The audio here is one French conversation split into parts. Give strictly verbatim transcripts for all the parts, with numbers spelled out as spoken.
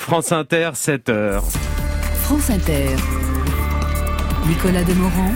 France Inter, sept heures. France Inter. Nicolas Demorand.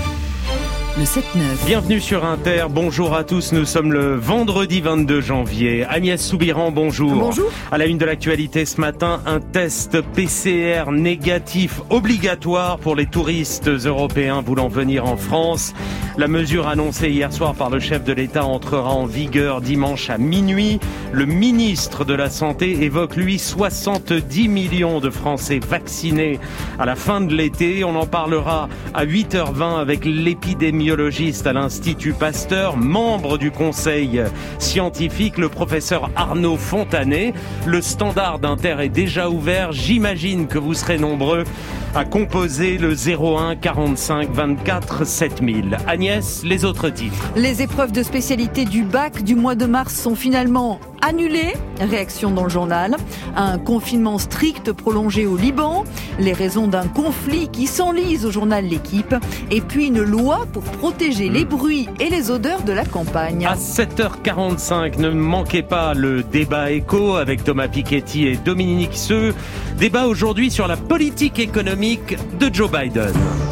Le sept neuf. Bienvenue sur Inter, bonjour à tous, nous sommes le vendredi vingt-deux janvier. Agnès Soubiran, bonjour. Bonjour. À la une de l'actualité ce matin, un test P C R négatif obligatoire pour les touristes européens voulant venir en France. La mesure annoncée hier soir par le chef de l'État entrera en vigueur dimanche à minuit. Le ministre de la Santé évoque, lui, soixante-dix millions de Français vaccinés à la fin de l'été. On en parlera à huit heures vingt avec l'épidémiologiste à l'Institut Pasteur, membre du conseil scientifique, le professeur Arnaud Fontanet. Le standard d'Inter est déjà ouvert. J'imagine que vous serez nombreux à composer le zéro un quarante-cinq vingt-quatre sept mille. Agnès, les autres titres. Les épreuves de spécialité du bac du mois de mars sont finalement annulées. Réaction dans le journal. Un confinement strict prolongé au Liban. Les raisons d'un conflit qui s'enlise au journal L'Équipe. Et puis une loi pour protéger les bruits et les odeurs de la campagne. À sept heures quarante-cinq, ne manquez pas le débat écho avec Thomas Piketty et Dominique Seux. Débat aujourd'hui sur la politique économique de Joe Biden.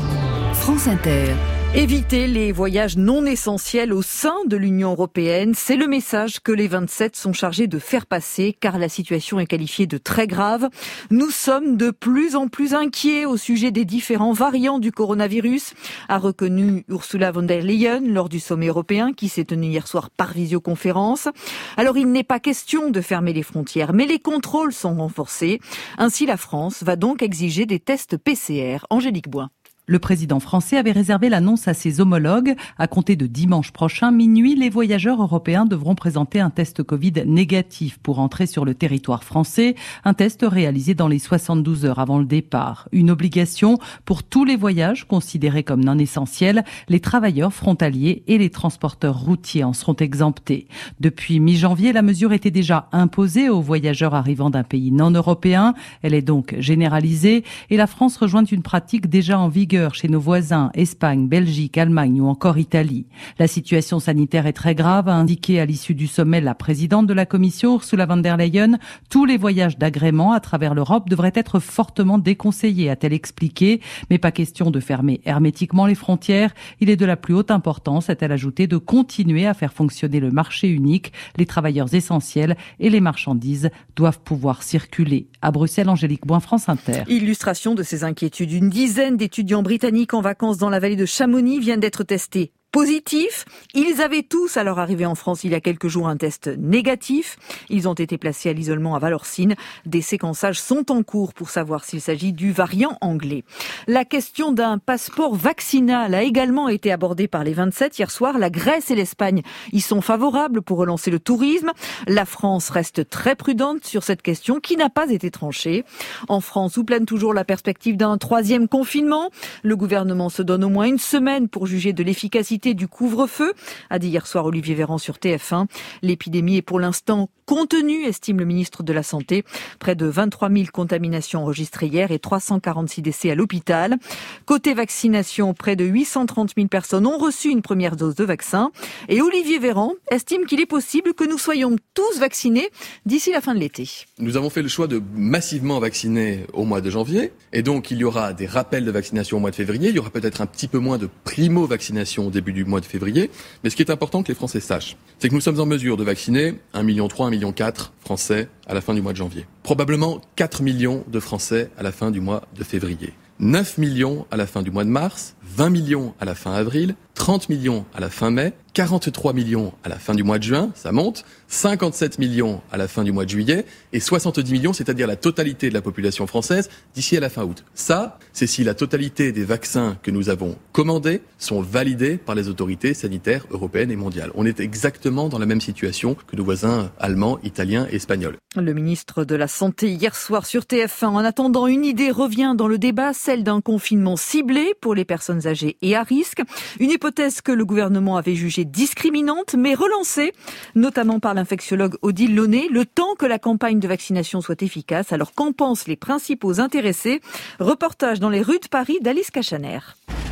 France Inter. Éviter les voyages non essentiels au sein de l'Union européenne, c'est le message que les vingt-sept sont chargés de faire passer, car la situation est qualifiée de très grave. Nous sommes de plus en plus inquiets au sujet des différents variants du coronavirus, a reconnu Ursula von der Leyen lors du sommet européen qui s'est tenu hier soir par visioconférence. Alors il n'est pas question de fermer les frontières, mais les contrôles sont renforcés. Ainsi la France va donc exiger des tests P C R. Angélique Boin. Le président français avait réservé l'annonce à ses homologues. À compter de dimanche prochain, minuit, les voyageurs européens devront présenter un test Covid négatif pour entrer sur le territoire français. Un test réalisé dans les soixante-douze heures avant le départ. Une obligation pour tous les voyages considérés comme non essentiels. Les travailleurs frontaliers et les transporteurs routiers en seront exemptés. Depuis mi-janvier, la mesure était déjà imposée aux voyageurs arrivant d'un pays non européen. Elle est donc généralisée et la France rejoint une pratique déjà en vigueur chez nos voisins, Espagne, Belgique, Allemagne ou encore Italie. La situation sanitaire est très grave, a indiqué à l'issue du sommet la présidente de la Commission, Ursula von der Leyen. Tous les voyages d'agrément à travers l'Europe devraient être fortement déconseillés, a-t-elle expliqué. Mais pas question de fermer hermétiquement les frontières. Il est de la plus haute importance, a-t-elle ajouté, de continuer à faire fonctionner le marché unique. Les travailleurs essentiels et les marchandises doivent pouvoir circuler. À Bruxelles, Angélique Boin, France Inter. Illustration de ces inquiétudes. Une dizaine d'étudiants britanniques en vacances dans la vallée de Chamonix viennent d'être testés positifs. Ils avaient tous, à leur arrivée en France il y a quelques jours, un test négatif. Ils ont été placés à l'isolement à Valorcine. Des séquençages sont en cours pour savoir s'il s'agit du variant anglais. La question d'un passeport vaccinal a également été abordée par les vingt-sept hier soir. La Grèce et l'Espagne y sont favorables pour relancer le tourisme. La France reste très prudente sur cette question qui n'a pas été tranchée. En France, où plane toujours la perspective d'un troisième confinement. Le gouvernement se donne au moins une semaine pour juger de l'efficacité du couvre-feu, a dit hier soir Olivier Véran sur T F un. L'épidémie est pour l'instant contenue, estime le ministre de la Santé. Près de vingt-trois mille contaminations enregistrées hier et trois cent quarante-six décès à l'hôpital. Côté vaccination, près de huit cent trente mille personnes ont reçu une première dose de vaccin. Et Olivier Véran estime qu'il est possible que nous soyons tous vaccinés d'ici la fin de l'été. Nous avons fait le choix de massivement vacciner au mois de janvier. Et donc, il y aura des rappels de vaccination au mois de février. Il y aura peut-être un petit peu moins de primo-vaccination au début du mois de février. Mais ce qui est important que les Français sachent, c'est que nous sommes en mesure de vacciner un virgule trois million, un virgule quatre million Français à la fin du mois de janvier. Probablement quatre millions de Français à la fin du mois de février. neuf millions à la fin du mois de mars, vingt millions à la fin avril, trente millions à la fin mai, quarante-trois millions à la fin du mois de juin, ça monte, cinquante-sept millions à la fin du mois de juillet et soixante-dix millions, c'est-à-dire la totalité de la population française, d'ici à la fin août. Ça, c'est si la totalité des vaccins que nous avons commandés sont validés par les autorités sanitaires européennes et mondiales. On est exactement dans la même situation que nos voisins allemands, italiens et espagnols. Le ministre de la Santé hier soir sur T F un. En attendant, une idée revient dans le débat, celle d'un confinement ciblé pour les personnes âgées et à risque. Une hypothèse que le gouvernement avait jugée discriminante, mais relancée, notamment par l'infectiologue Odile Launay, le temps que la campagne de vaccination soit efficace. Alors qu'en pensent les principaux intéressés ? Reportage dans les rues de Paris d'Alice Cachaner.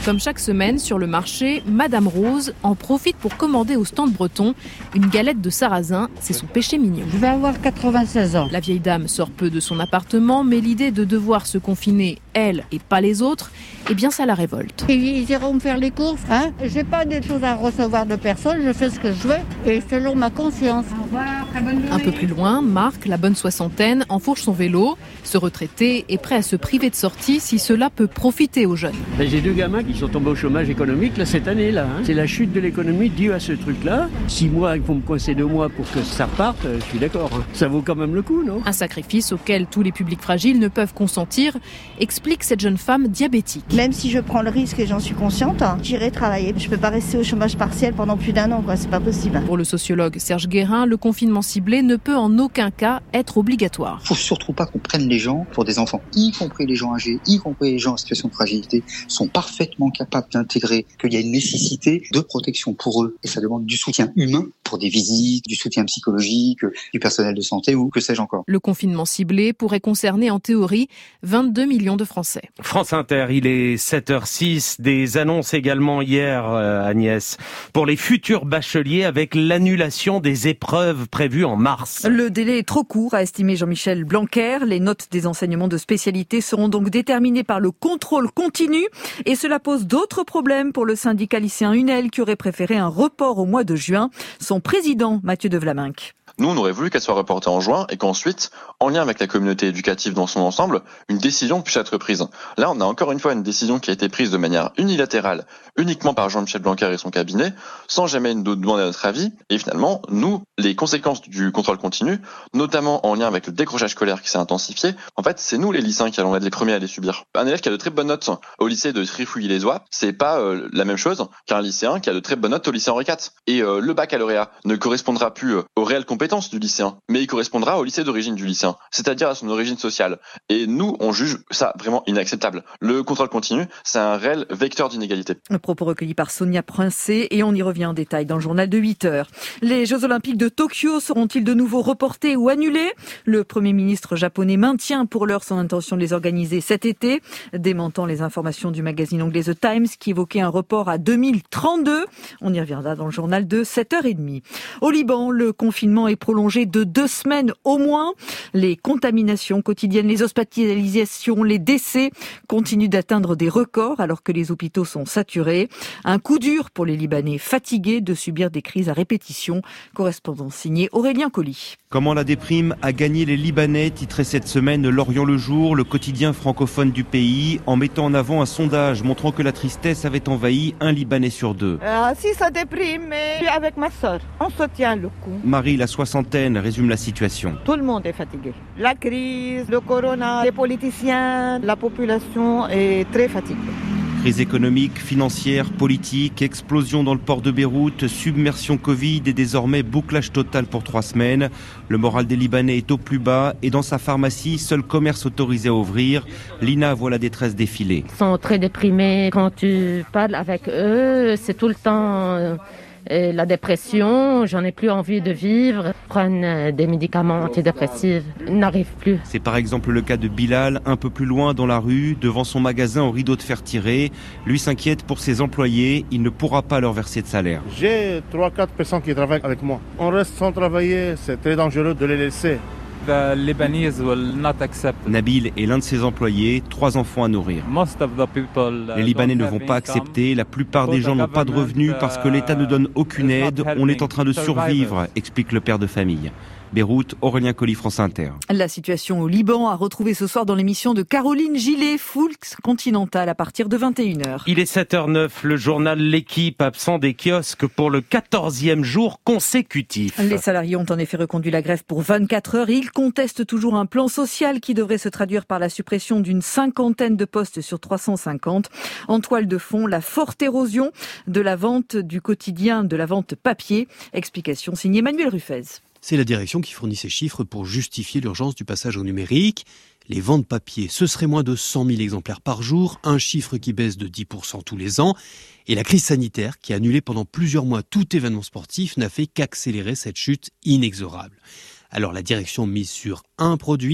Comme chaque semaine sur le marché, Madame Rose en profite pour commander au stand breton une galette de sarrasin, c'est son péché mignon. Je vais avoir quatre-vingt-seize ans. La vieille dame sort peu de son appartement, mais l'idée de devoir se confiner, elle et pas les autres, eh bien ça la révolte. Et ils iront me faire les courses, hein. J'ai pas des choses à recevoir de personne, je fais ce que je veux et selon ma conscience. Au revoir, très bonne journée. Un peu plus loin, Marc, la bonne soixantaine, enfourche son vélo. Ce retraité est prêt à se priver de sortie si cela peut profiter aux jeunes. Ben, j'ai deux gamins qui sont tombés au chômage économique là, cette année. Là, hein. C'est la chute de l'économie due à ce truc-là. Six mois, il faut me coincer deux mois pour que ça reparte. Je suis d'accord. Hein. Ça vaut quand même le coup, non ? Un sacrifice auquel tous les publics fragiles ne peuvent consentir, explique cette jeune femme diabétique. Même si je prends le risque et j'en suis consciente, hein, j'irai travailler. Je peux pas rester au chômage partiel pendant plus d'un an, quoi. C'est pas possible. Pour le sociologue Serge Guérin, le confinement ciblé ne peut en aucun cas être obligatoire. Il faut surtout pas qu'on prenne les gens pour des enfants, y compris les gens âgés, y compris les gens en situation de fragilité, sont parfaitement capables d'intégrer qu'il y a une nécessité de protection pour eux. Et ça demande du soutien humain pour des visites, du soutien psychologique, du personnel de santé ou que sais-je encore. Le confinement ciblé pourrait concerner en théorie vingt-deux millions de Français. France Inter, il est sept heures six. Des annonces également hier, euh, Agnès, pour les futurs bacheliers avec l'annulation des épreuves prévues en mars. Le délai est trop court, a estimé Jean-Michel Blanquer. Les notes des enseignements de spécialité seront donc déterminées par le contrôle continu. Et cela pose d'autres problèmes pour le syndicat lycéen UNEL qui aurait préféré un report au mois de juin. Son président, Mathieu de Vlaminck. Nous, on aurait voulu qu'elle soit reportée en juin et qu'ensuite, en lien avec la communauté éducative dans son ensemble, une décision puisse être prise. Là, on a encore une fois une décision qui a été prise de manière unilatérale, uniquement par Jean-Michel Blanquer et son cabinet, sans jamais nous demander notre avis. Et finalement, nous, les conséquences du contrôle continu, notamment en lien avec le décrochage scolaire qui s'est intensifié, en fait, c'est nous, les lycéens, qui allons être les premiers à les subir. Un élève qui a de très bonnes notes au lycée de Trifouilly-les-Oies, c'est pas euh, la même chose qu'un lycéen qui a de très bonnes notes au lycée Henri quatre. Et euh, le baccalauréat ne correspondra plus euh, aux réelles compétences du lycéen, mais il correspondra au lycée d'origine du lycéen, c'est-à-dire à son origine sociale. Et nous, on juge ça vraiment inacceptable. Le contrôle continu, c'est un réel vecteur d'inégalité. Le propos recueilli par Sonia Princé et on y revient en détail dans le journal de huit heures. Les Jeux Olympiques de Tokyo seront-ils de nouveau reportés ou annulés ? Le Premier ministre japonais maintient pour l'heure son intention de les organiser cet été, démentant les informations du magazine anglais The Times qui évoquait un report à deux mille trente-deux. On y reviendra dans le journal de sept heures trente. Au Liban, le confinement est prolongé de deux semaines au moins. Les contaminations quotidiennes, les hospitalisations, les décès continuent d'atteindre des records alors que les hôpitaux sont saturés. Un coup dur pour les Libanais fatigués de subir des crises à répétition. Correspondance signée Aurélien Colli. Comment la déprime a gagné les Libanais, titrait cette semaine L'Orient le Jour, le quotidien francophone du pays, en mettant en avant un sondage montrant que la tristesse avait envahi un Libanais sur deux. Euh, si ça déprime, mais je suis avec ma sœur, on se tient le coup. Marie, la soixantaine, résume la situation. Tout le monde est fatigué. La crise, le corona, les politiciens, la population est très fatiguée. Crise économique, financière, politique, explosion dans le port de Beyrouth, submersion Covid et désormais bouclage total pour trois semaines. Le moral des Libanais est au plus bas et dans sa pharmacie, seul commerce autorisé à ouvrir. Lina voit la détresse défiler. Ils sont très déprimés. Quand tu parles avec eux, c'est tout le temps... Et la dépression, j'en ai plus envie de vivre, prennent des médicaments antidépressifs, n'arrivent plus. C'est par exemple le cas de Bilal, un peu plus loin dans la rue, devant son magasin au rideau de fer tiré. Lui s'inquiète pour ses employés, il ne pourra pas leur verser de salaire. J'ai trois quatre personnes qui travaillent avec moi. On reste sans travailler, c'est très dangereux de les laisser. The Lebanese will not accept. Nabil est l'un de ses employés, trois enfants à nourrir. Most of the people, uh, Les Libanais ne vont pas accepter, la plupart des gens n'ont pas de revenus parce que l'État ne donne aucune aide, on est en train de survivre, explique le père de famille. Beyrouth, Aurélien Colli, France Inter. La situation au Liban a retrouvé ce soir dans l'émission de Caroline Gillet, Full Continental à partir de vingt et une heures. Il est sept heures neuf, le journal L'Équipe absent des kiosques pour le quatorzième jour consécutif. Les salariés ont en effet reconduit la grève pour vingt-quatre heures. Ils contestent toujours un plan social qui devrait se traduire par la suppression d'une cinquantaine de postes sur trois cent cinquante. En toile de fond, la forte érosion de la vente du quotidien, de la vente papier. Explication signée Emmanuel Ruffez. C'est la direction qui fournit ces chiffres pour justifier l'urgence du passage au numérique. Les ventes papier, ce serait moins de cent mille exemplaires par jour, un chiffre qui baisse de dix pour cent tous les ans. Et la crise sanitaire, qui a annulé pendant plusieurs mois tout événement sportif, n'a fait qu'accélérer cette chute inexorable. Alors la direction mise sur un produit,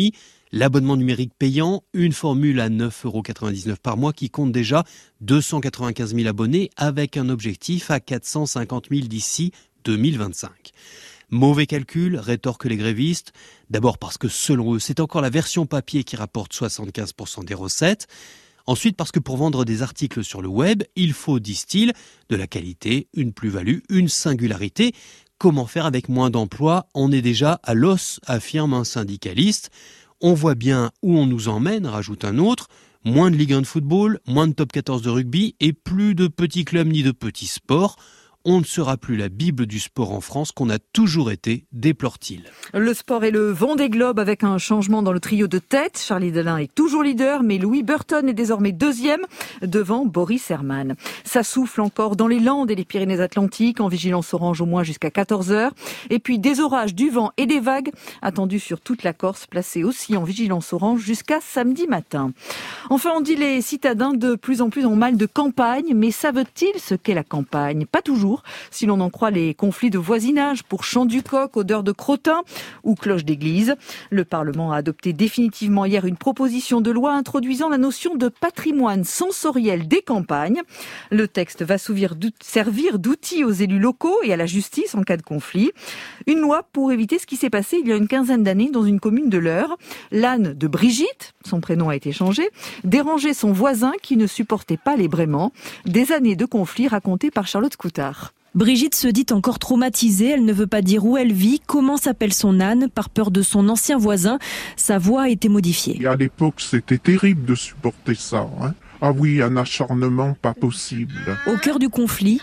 L'abonnement numérique payant, une formule à neuf euros quatre-vingt-dix-neuf par mois qui compte déjà deux cent quatre-vingt-quinze mille abonnés avec un objectif à quatre cent cinquante mille d'ici deux mille vingt-cinq. Mauvais calcul, rétorquent les grévistes. D'abord parce que selon eux, c'est encore la version papier qui rapporte soixante-quinze pour cent des recettes. Ensuite parce que pour vendre des articles sur le web, il faut, disent-ils, de la qualité, une plus-value, une singularité. Comment faire avec moins d'emplois ? On est déjà à l'os, affirme un syndicaliste. On voit bien où on nous emmène, rajoute un autre. Moins de Ligue un de football, moins de top quatorze de rugby et plus de petits clubs ni de petits sports. On ne sera plus la Bible du sport en France qu'on a toujours été, déplore-t-il. Le sport est le Vendée Globe avec un changement dans le trio de tête. Charlie Delin est toujours leader, mais Louis Burton est désormais deuxième devant Boris Herrmann. Ça souffle encore dans les Landes et les Pyrénées-Atlantiques en vigilance orange au moins jusqu'à quatorze heures. Et puis des orages, du vent et des vagues attendus sur toute la Corse, placés aussi en vigilance orange jusqu'à samedi matin. Enfin, on dit les citadins de plus en plus ont mal de campagne, mais savent-ils ce qu'est la campagne ? Pas toujours. Si l'on en croit les conflits de voisinage pour chant du coq, odeur de crottin ou cloche d'église. Le Parlement a adopté définitivement hier une proposition de loi introduisant la notion de patrimoine sensoriel des campagnes. Le texte va servir d'outil aux élus locaux et à la justice en cas de conflit. Une loi pour éviter ce qui s'est passé il y a une quinzaine d'années dans une commune de l'Eure. L'âne de Brigitte, son prénom a été changé, dérangeait son voisin qui ne supportait pas les braiements. Des années de conflit racontées par Charlotte Coutard. Brigitte se dit encore traumatisée, elle ne veut pas dire où elle vit, comment s'appelle son âne, par peur de son ancien voisin. Sa voix a été modifiée. Et à l'époque, c'était terrible de supporter ça. Hein. Ah oui, un acharnement pas possible. Au cœur du conflit,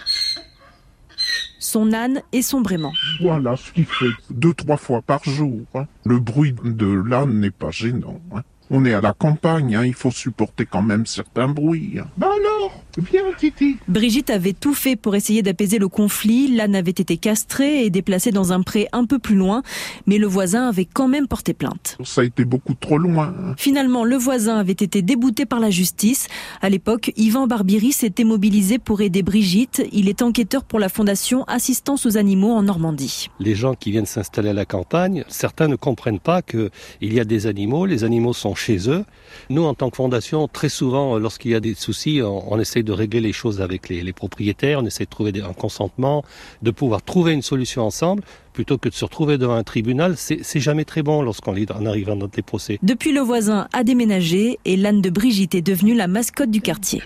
son âne et son braiement. Voilà ce qu'il fait deux, trois fois par jour. Hein. Le bruit de l'âne n'est pas gênant. Hein. On est à la campagne, hein, il faut supporter quand même certains bruits. Ben alors, viens Titi. Brigitte avait tout fait pour essayer d'apaiser le conflit. L'âne avait été castré et déplacé dans un pré un peu plus loin, mais le voisin avait quand même porté plainte. Ça a été beaucoup trop loin. Hein. Finalement, le voisin avait été débouté par la justice. À l'époque, Yvan Barbieri s'était mobilisé pour aider Brigitte. Il est enquêteur pour la fondation Assistance aux animaux en Normandie. Les gens qui viennent s'installer à la campagne, certains ne comprennent pas qu'il y a des animaux, les animaux sont chez eux. Nous, en tant que fondation, très souvent, lorsqu'il y a des soucis, on, on essaie de régler les choses avec les, les propriétaires, on essaie de trouver des, un consentement, de pouvoir trouver une solution ensemble, plutôt que de se retrouver devant un tribunal. C'est, c'est jamais très bon lorsqu'on en arrive dans des procès. Depuis, le voisin a déménagé et l'âne de Brigitte est devenu la mascotte du quartier.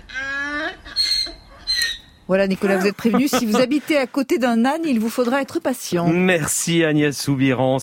Voilà Nicolas, vous êtes prévenu, si vous habitez à côté d'un âne, il vous faudra être patient. Merci Agnès Soubiran.